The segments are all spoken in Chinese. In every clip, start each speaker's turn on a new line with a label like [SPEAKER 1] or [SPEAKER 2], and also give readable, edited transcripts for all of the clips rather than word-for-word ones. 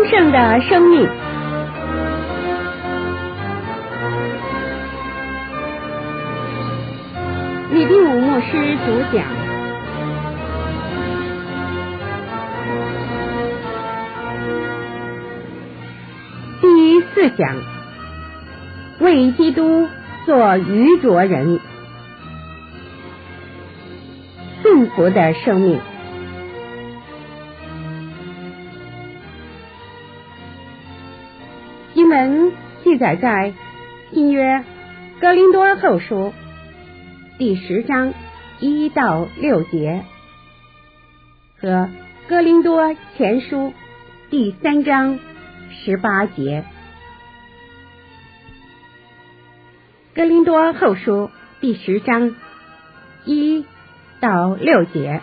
[SPEAKER 1] 盛的生命。李定武牧师主讲。第4讲，为基督做愚拙人，顺服的生命。经文记载在新约哥林多后书第10章1到6节和哥林多前书第3章18节。哥林多后书第10章1到6节。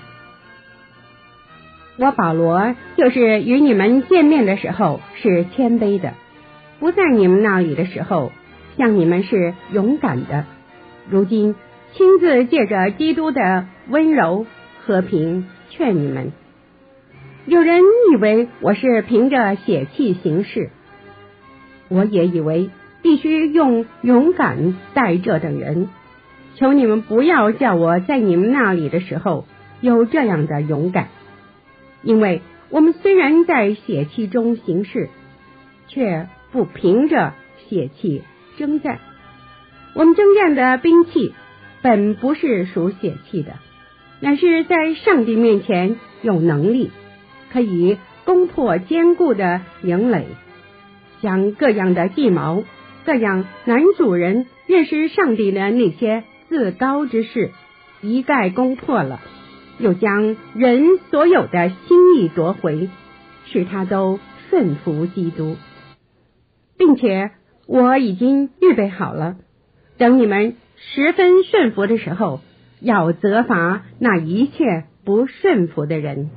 [SPEAKER 1] 我保罗就是与你们见面的时候是谦卑的，不在你们那里的时候像你们是勇敢的，如今亲自借着基督的温柔和平劝你们。有人以为我是凭着血气行事，我也以为必须用勇敢待这等人。求你们不要叫我在你们那里的时候有这样的勇敢，因为我们虽然在血气中行事，却不凭着血气征战。我们征战的兵器本不是属血气的，乃是在上帝面前有能力，可以攻破坚固的营垒，将各样的计谋，各样男主人认识上帝的那些自高之事一概攻破了，又将人所有的心意夺回，使他都顺服基督，并且我已经预备好了，等你们十分顺服的时候，要责罚那一切不顺服的人。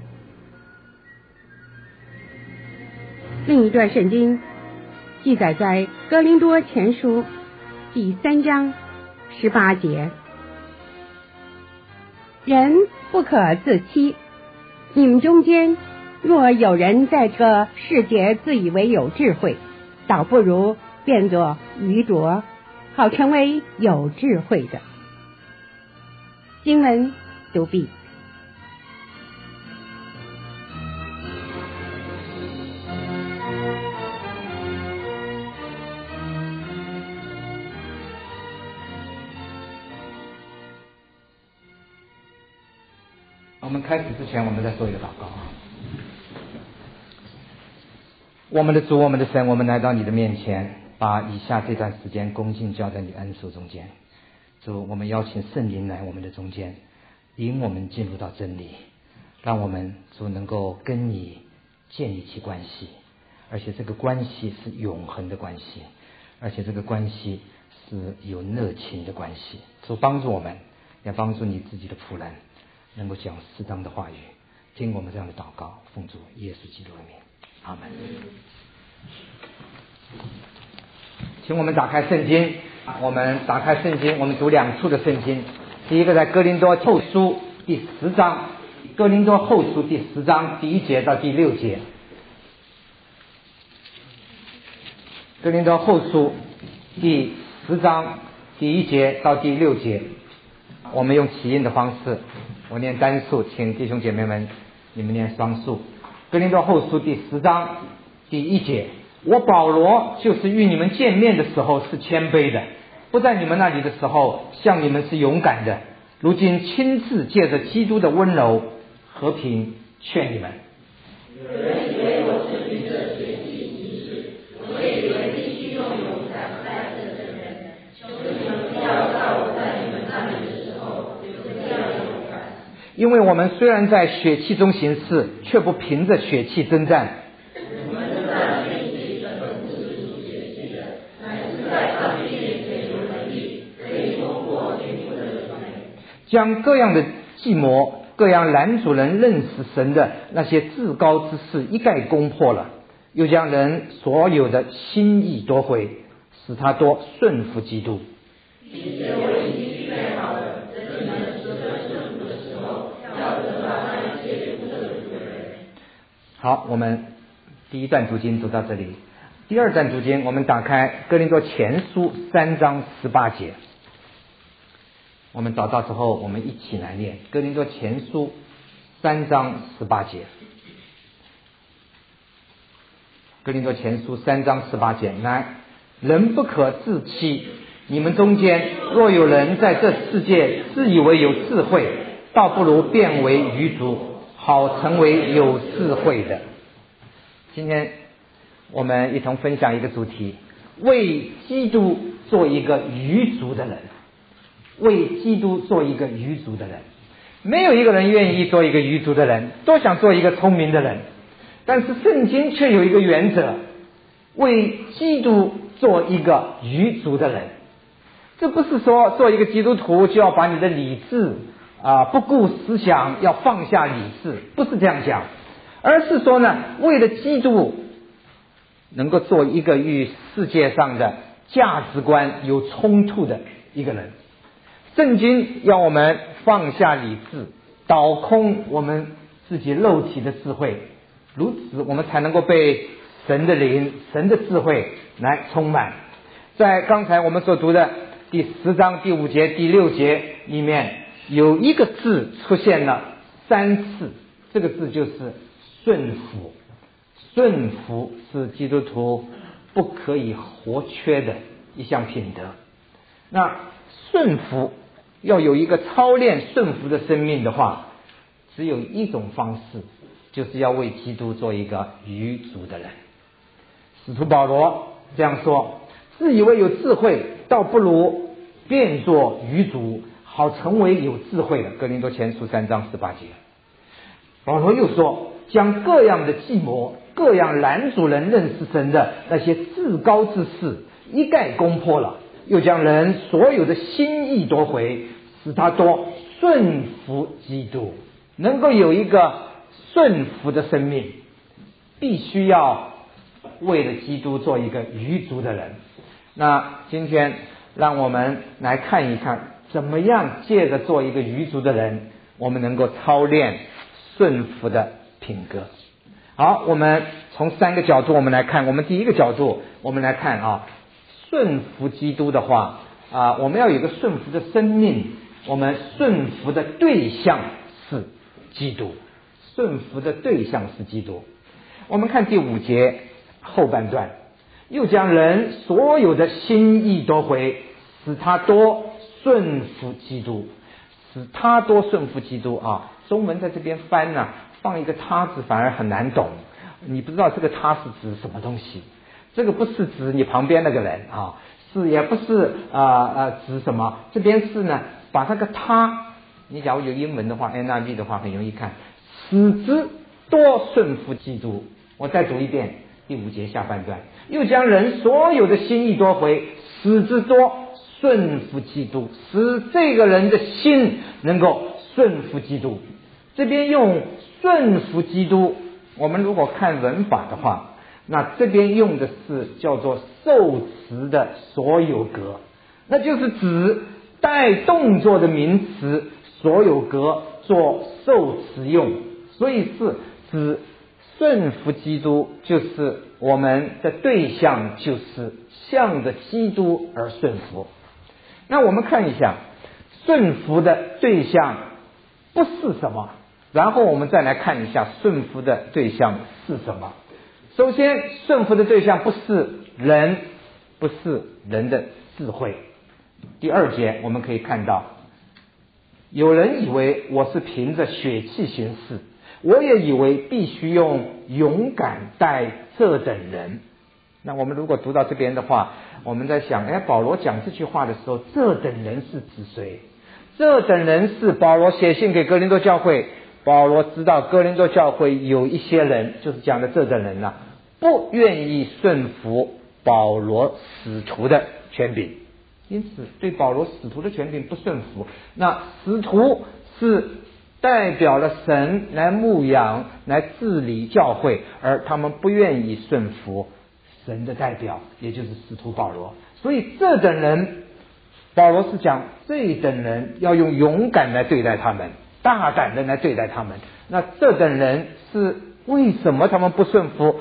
[SPEAKER 1] 另一段圣经记载在哥林多前书第3章18节。人不可自欺，你们中间若有人在这世界自以为有智慧，倒不如变作愚拙，好成为有智慧的。经文读毕。
[SPEAKER 2] 我们开始之前，我们再做一个祷告。我们的主，我们的神，我们来到你的面前，把以下这段时间恭敬交在你恩手中间。主，我们邀请圣灵来我们的中间，引我们进入到真理，让我们主能够跟你建立起关系，而且这个关系是永恒的关系，而且这个关系是有热情的关系。主帮助我们，也帮助你自己的仆人能够讲适当的话语，听我们这样的祷告，奉主耶稣基督的名，阿门。请我们打开圣经，我们读2处的圣经。第一个在哥林多后书第10章，哥林多后书第10章第1节到第6节。哥林多后书第10章第1节到第6节，我们用起印的方式，我念单数，请弟兄姐妹们你们念双数。哥林多后书第10章第1节，我保罗就是与你们见面的时候是谦卑的，不在你们那里的时候像你们是勇敢的，如今亲自借着基督的温柔和平劝你们。
[SPEAKER 3] 有人以为我是凭着血气行事，我也以为必须用勇敢待着的人，求你们不要叫我在你们那里的时候有这样的勇敢。
[SPEAKER 2] 因为我们虽然在血气中行事，却不凭着血气征战。
[SPEAKER 3] 我们征战血气的本不是属血气的，乃是在上帝面前有能力，可以攻破天父的权威。
[SPEAKER 2] 将各样的计谋，各样拦阻人认识神的那些至高之事一概攻破了，又将人所有的心意夺回，使他多顺服基督。
[SPEAKER 3] 并且我已经预备好了，等你们十分顺服的时候，要责罚那一些不顺服的人。
[SPEAKER 2] 好，我们第一段读经读到这里，第二段读经我们打开哥林多前书3章18节，我们找到之后我们一起来念哥林多前书3章18节。哥林多前书3章18节，来，人不可自欺，你们中间若有人在这世界自以为有智慧，倒不如变为愚拙，好成为有智慧的。今天我们一同分享一个主题，为基督做一个愚拙的人。为基督做一个愚拙的人，没有一个人愿意做一个愚拙的人，都想做一个聪明的人。但是圣经却有一个原则，为基督做一个愚拙的人。这不是说做一个基督徒就要把你的理智不顾思想，要放下理智，不是这样讲，而是说呢，为了基督能够做一个与世界上的价值观有冲突的一个人。圣经要我们放下理智，倒空我们自己肉体的智慧，如此我们才能够被神的灵、神的智慧来充满。在刚才我们所读的第10章第5节、第6节里面，有一个字出现了3次，这个字就是顺服。顺服是基督徒不可以或缺的一项品德。那顺服要有一个操练顺服的生命的话，只有一种方式，就是要为基督做一个愚拙的人。使徒保罗这样说，自以为有智慧，倒不如变作愚拙，好成为有智慧的。哥林多前书3章18节。保罗又说，将各样的计谋，各样拦阻人认识神的那些至高之事一概攻破了，又将人所有的心意夺回，使他多顺服基督。能够有一个顺服的生命，必须要为了基督做一个愚拙的人。那今天让我们来看一看，怎么样借着做一个愚拙的人，我们能够操练顺服的品格。好，我们从3个角度我们来看。我们第一个角度，我们来看顺服基督的话我们要有一个顺服的生命，我们顺服的对象是基督，顺服的对象是基督。我们看第5节后半段，又将人所有的心意夺回，使他多顺服基督。使他多顺服基督中文在这边翻放一个他字反而很难懂，你不知道这个他是指什么东西。这个不是指你旁边那个人是也不是指什么，这边是呢把那个他，你假如有英文的话 NIV 的话很容易看，使之多顺服基督。我再读一遍第5节下半段，又将人所有的心意夺回，使之多顺服基督，使这个人的心能够顺服基督。这边用顺服基督，我们如果看文法的话，那这边用的是叫做受词的所有格，那就是指带动作的名词所有格做受词用，所以是指顺服基督，就是我们的对象就是向着基督而顺服。那我们看一下顺服的对象不是什么，然后我们再来看一下顺服的对象是什么。首先，顺服的对象不是人，不是人的智慧。第2节我们可以看到，有人以为我是凭着血气行事，我也以为必须用勇敢待这等人。那我们如果读到这边的话，我们在想，保罗讲这句话的时候，这等人是指谁？这等人是保罗写信给哥林多教会，保罗知道哥林多教会有一些人，就是讲的这等人不愿意顺服保罗使徒的权柄，因此对保罗使徒的权柄不顺服。那使徒是代表了神来牧养来治理教会，而他们不愿意顺服神的代表，也就是使徒保罗。所以这等人，保罗是讲这等人要用勇敢来对待他们，大胆的来对待他们。那这等人是为什么他们不顺服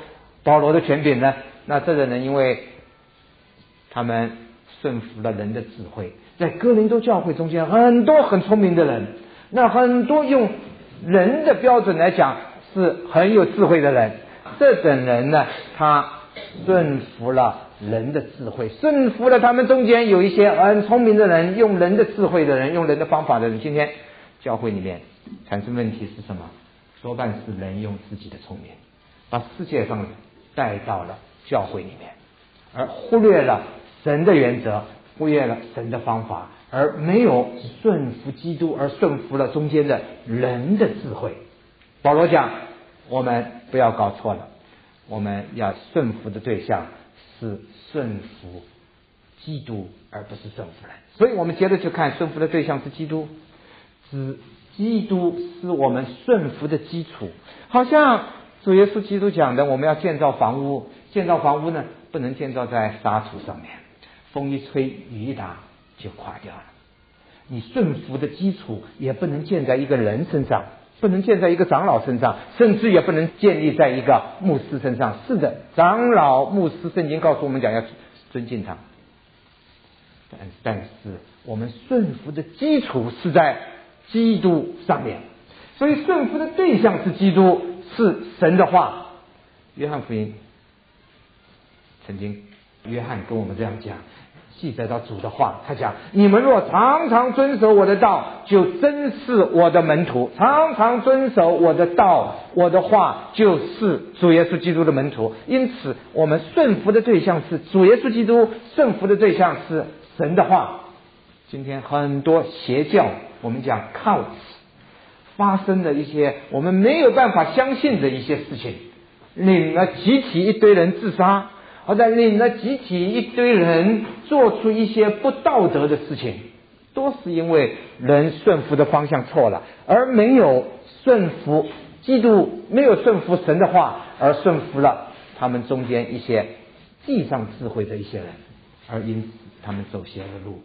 [SPEAKER 2] 保罗的权柄呢？那这个人因为他们顺服了人的智慧，在哥林多教会中间很多很聪明的人，那很多用人的标准来讲是很有智慧的人，这等人呢，他顺服了人的智慧，顺服了他们中间有一些很聪明的人，用人的智慧的人，用人的方法的人。今天教会里面产生问题是什么？多半是人用自己的聪明把世界上带到了教会里面，而忽略了神的原则，忽略了神的方法，而没有顺服基督，而顺服了中间的人的智慧。保罗讲，我们不要搞错了，我们要顺服的对象是顺服基督，而不是顺服人。所以我们接着去看，顺服的对象是基督，基督是我们顺服的基础。好像主耶稣基督讲的，我们要建造房屋，建造房屋呢，不能建造在沙土上面，风一吹雨一打就垮掉了。你顺服的基础也不能建在一个人身上，不能建在一个长老身上，甚至也不能建立在一个牧师身上。是的，长老牧师圣经告诉我们讲要尊敬他，但是我们顺服的基础是在基督上面，所以顺服的对象是基督，是神的话。约翰福音曾经约翰跟我们这样讲，记载到主的话，他讲，你们若常常遵守我的道，就真是我的门徒，常常遵守我的道，我的话，就是主耶稣基督的门徒。因此我们顺服的对象是主耶稣基督，顺服的对象是神的话。今天很多邪教，我们讲 cults 发生的一些我们没有办法相信的一些事情，领了集体一堆人自杀，或者领了集体一堆人做出一些不道德的事情，都是因为人顺服的方向错了，而没有顺服基督，没有顺服神的话，而顺服了他们中间一些地上智慧的一些人，而因此他们走邪了路。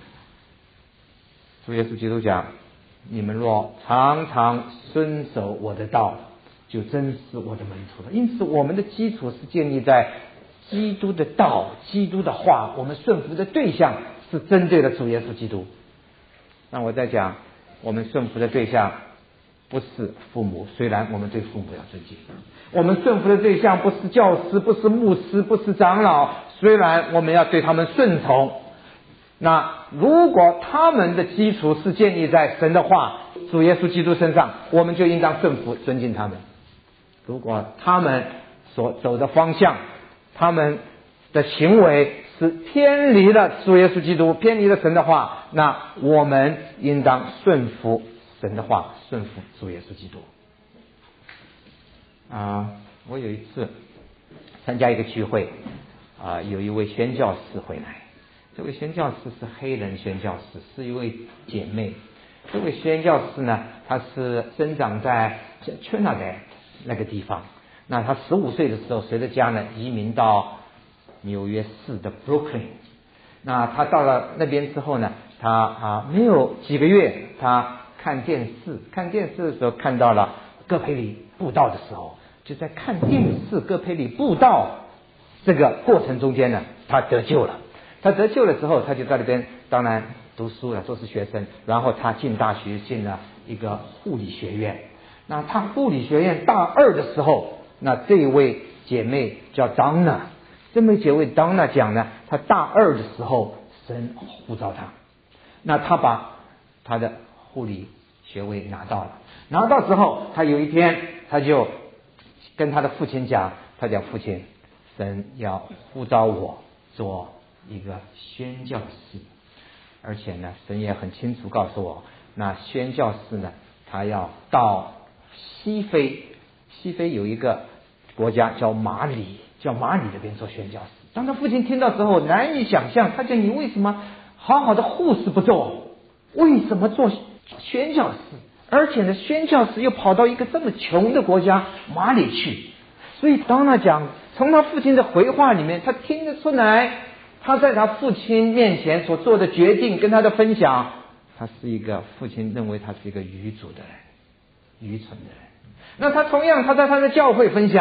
[SPEAKER 2] 主耶稣基督讲，你们若常常遵守我的道，就真是我的门徒了。因此我们的基础是建立在基督的道，基督的话，我们顺服的对象是针对了主耶稣基督。那我在讲，我们顺服的对象不是父母，虽然我们对父母要尊敬，我们顺服的对象不是教师，不是牧师，不是长老，虽然我们要对他们顺从。那如果他们的基础是建立在神的话，主耶稣基督身上，我们就应当顺服尊敬他们。如果他们所走的方向，他们的行为是偏离了主耶稣基督，偏离了神的话，那我们应当顺服神的话，顺服主耶稣基督。我有一次参加一个聚会，有一位宣教士回来，这位宣教士是黑人宣教士，是一位姐妹。这位宣教士呢，她是生长在 Trinidad 那个地方。那她15岁的时候，随着家呢移民到纽约市的 Brooklyn。那她到了那边之后呢，她没有几个月，她看电视的时候看到了戈培里布道的时候，就在看电视戈培里布道这个过程中间呢，她得救了。他得救了之后，他就在那边当然读书了，都是学生。然后他进大学，进了一个护理学院。那他护理学院大2的时候，那这一位姐妹叫 Donna， 这位姐妹 Donna 讲呢，她大2的时候神呼召她，那她把她的护理学位拿到了。拿到之后，她有一天她就跟她的父亲讲，她讲父亲，神要呼召我做一个宣教士，而且呢，神也很清楚告诉我，那宣教士呢，他要到西非有一个国家叫马里那边做宣教士。当他父亲听到之后，难以想象，他讲你为什么好好的护士不做，为什么做宣教士？而且呢，宣教士又跑到一个这么穷的国家马里去。所以当他讲，从他父亲的回话里面，他听得出来，他在他父亲面前所做的决定跟他的分享，他是一个父亲认为他是一个愚蠢的人。那他同样他在他的教会分享，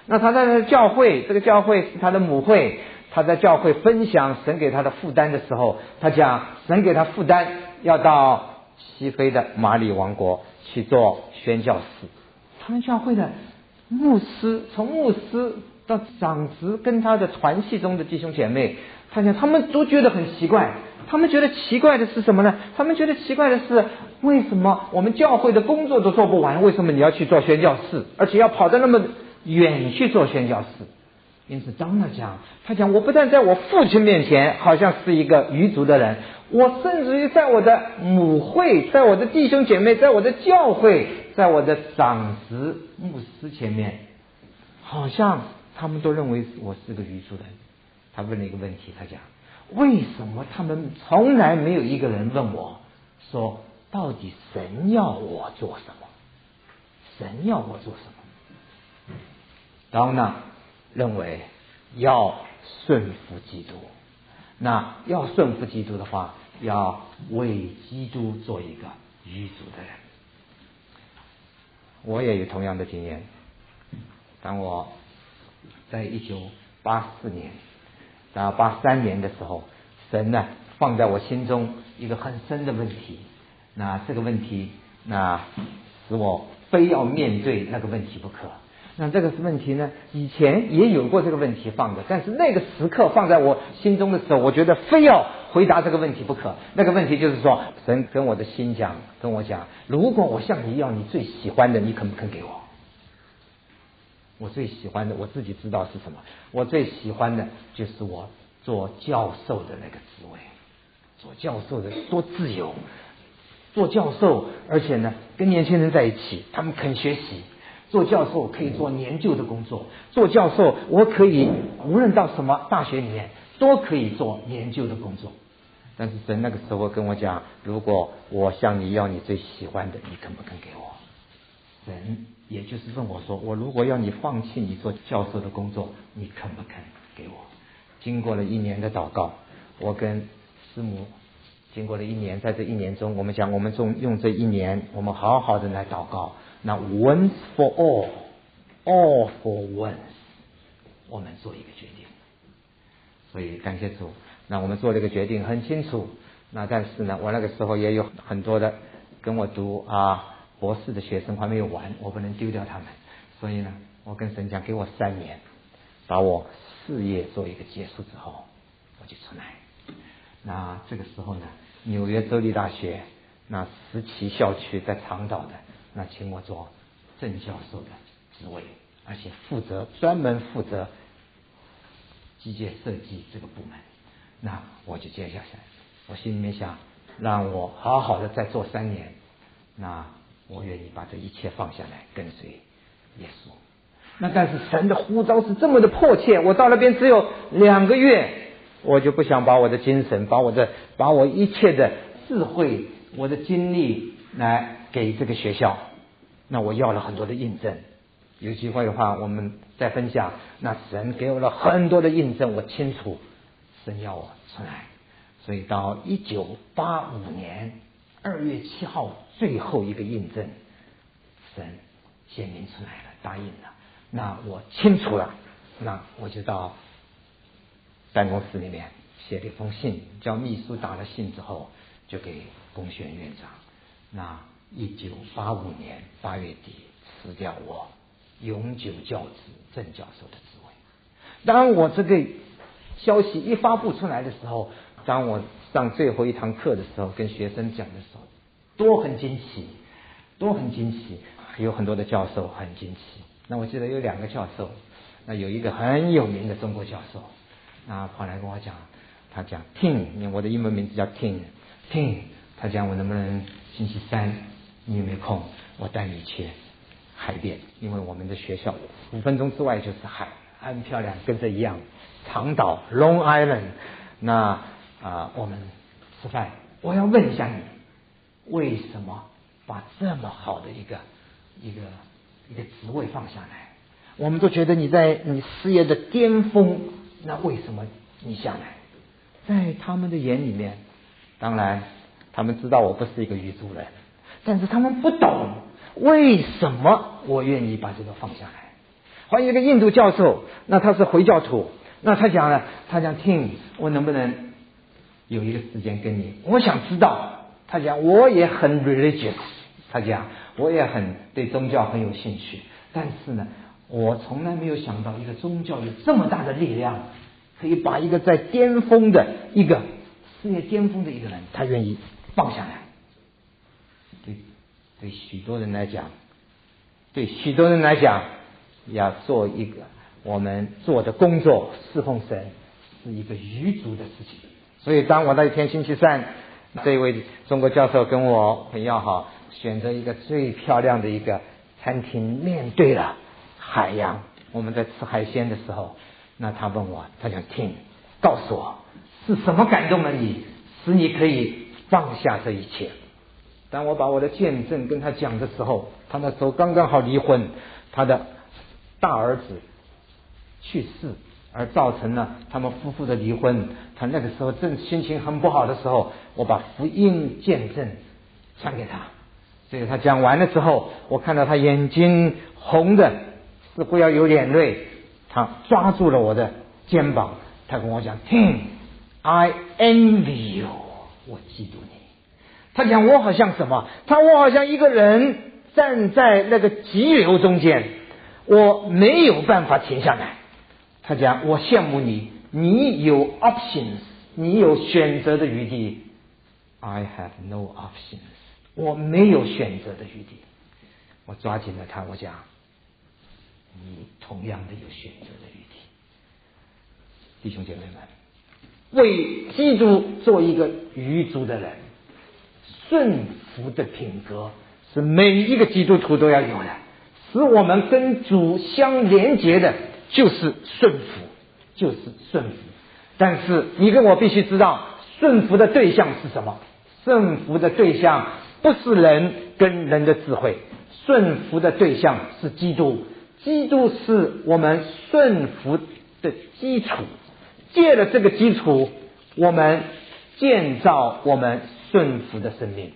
[SPEAKER 2] 那他在教会，这个教会是他的母会，他在教会分享神给他的负担的时候，他讲神给他负担要到西非的马里王国去做宣教士。他们教会的牧师，从牧师到长子跟他的团契中的弟兄姐妹，他讲他们都觉得很奇怪。他们觉得奇怪的是什么呢？他们觉得奇怪的是，为什么我们教会的工作都做不完，为什么你要去做宣教士，而且要跑到那么远去做宣教士？因此当他讲我不但在我父亲面前好像是一个愚族的人，我甚至于在我的母会，在我的弟兄姐妹，在我的教会，在我的长子牧师前面，好像他们都认为我是个愚族人。他问了一个问题，他讲为什么他们从来没有一个人问我说到底神要我做什么？神要我做什么？当然认为要顺服基督，那要顺服基督的话，要为基督做一个愚族的人。我也有同样的经验。当我在1984年到83年的时候，神呢放在我心中一个很深的问题，那这个问题使我非要面对那个问题不可。那这个问题呢，以前也有过这个问题放的，但是那个时刻放在我心中的时候，我觉得非要回答这个问题不可。那个问题就是说，神跟我的心讲，跟我讲，如果我向你要你最喜欢的，你肯不肯给我？我最喜欢的我自己知道是什么，我最喜欢的就是我做教授的那个职位。做教授的多自由，做教授而且呢跟年轻人在一起，他们肯学习。做教授可以做研究的工作，做教授我可以无论到什么大学里面都可以做研究的工作。但是神那个时候跟我讲，如果我向你要你最喜欢的，你肯不肯给我？神也就是问我说，我如果要你放弃你做教授的工作，你肯不肯给我？经过了1年的祷告，我跟师母经过了1年，在这1年中，我们讲我们用这1年，我们好好的来祷告。那 once for all, all for once， 我们做一个决定。所以感谢主，那我们做了一个决定很清楚。那但是呢，我那个时候也有很多的跟我读博士的学生还没有完，我不能丢掉他们。所以呢，我跟神讲，给我3年，把我事业做一个结束之后，我就出来。那这个时候呢，纽约州立大学那石岐校区在长岛的，那请我做正教授的职位，而且专门负责机械设计这个部门。那我就接下来，我心里面想，让我好好的再做3年，那我愿意把这一切放下来跟随耶稣。那但是神的呼召是这么的迫切，我到那边只有2个月，我就不想把我的精神，把我一切的智慧，我的精力来给这个学校。那我要了很多的印证，有机会的话我们再分享。那神给我了很多的印证，我清楚神要我出来。所以到1985年2月7号最后一个印证，神显明出来了，答应了。那我清楚了，那我就到办公室里面写了一封信，叫秘书打了信之后就给龚璇院长。那1985年8月底辞掉我永久教职正教授的职位。当我这个消息一发布出来的时候，当我上最后一堂课的时候跟学生讲的时候，都很惊奇，有很多的教授很惊奇。那我记得有2个教授，那有一个很有名的中国教授，那跑来跟我讲，他讲 Tim， 我的英文名字叫 Tim， 他讲我能不能星期3你有没有空，我带你去海边，因为我们的学校5分钟之外就是海，很漂亮，跟这一样，长岛 Long Island。 那我们吃饭，我要问一下你，为什么把这么好的一个职位放下来？我们都觉得你在你事业的巅峰，那为什么你下来？在他们的眼里面，当然他们知道我不是一个愚族人，但是他们不懂为什么我愿意把这个放下来。 还有一个印度教授，那他是回教徒，那他讲呢，他讲听我能不能有一个时间跟你，我想知道。他讲我也很 religious， 他讲我也很对宗教很有兴趣，但是呢，我从来没有想到一个宗教有这么大的力量，可以把一个在巅峰的一个事业巅峰的一个人，他愿意放下来。对许多人来讲，要做一个我们做的工作侍奉神是一个愚拙的事情。所以当我那一天星期三，这位中国教授跟我很要好，选择一个最漂亮的一个餐厅，面对了海洋，我们在吃海鲜的时候，那他问我，他想听，告诉我是什么感动了你，使你可以放下这一切。当我把我的见证跟他讲的时候，他那时候刚刚好离婚，他的大儿子去世，而造成了他们夫妇的离婚。他那个时候正心情很不好的时候，我把福音见证传给他。所以他讲完了之后，我看到他眼睛红的，似乎要有眼泪，他抓住了我的肩膀，他跟我讲，听 I envy you， 我嫉妒你。他讲我好像什么？我好像一个人站在那个急流中间，我没有办法停下来。他讲我羡慕你，你有 options， 你有选择的余地。I have no options， 我没有选择的余地。我抓紧了他，我讲你同样的有选择的余地。弟兄姐妹们，为基督做一个愚拙的人，顺服的品格是每一个基督徒都要有的，使我们跟主相连结的就是顺服。但是你跟我必须知道，顺服的对象是什么？顺服的对象不是人跟人的智慧，顺服的对象是基督。基督是我们顺服的基础，借了这个基础，我们建造我们顺服的生命。